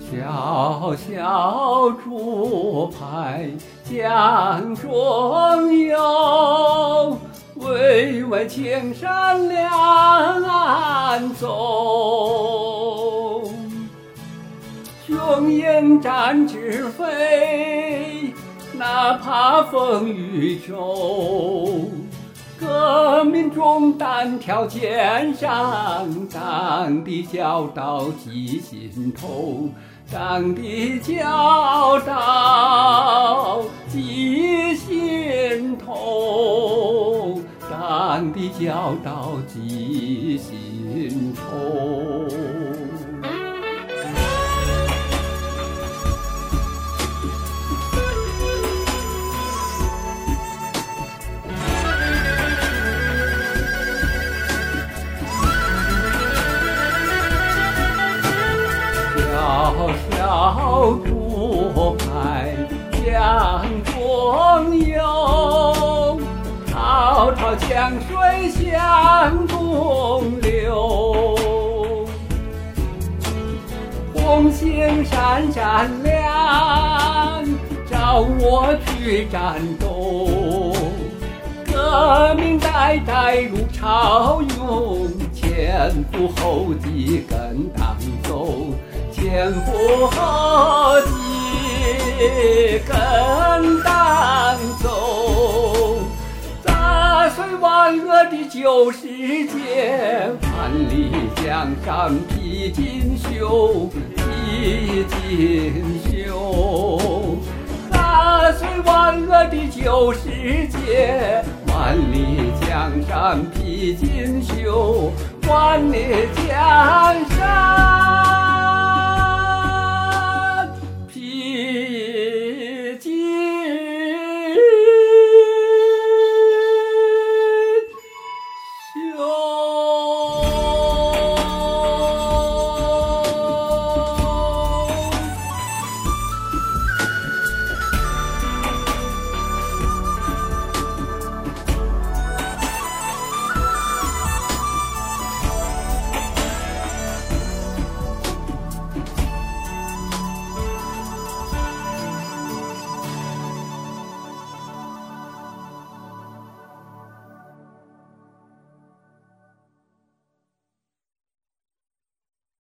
小小竹排江中游，巍巍青山两岸走。雄鹰展翅飞，哪怕风雨骤。革命中单挑肩上，党的教导记心头，党的教导记心头，党的教导记心头。小小竹排江中游，滔滔江水向东流。红星闪闪亮，召我去战斗。革命代代如潮涌，前赴后继跟党走。前赴后继跟党走，砸碎万恶的旧世界，万里江山披锦绣，披锦绣。砸碎万恶的旧世界，万里江山披锦绣，万里江山。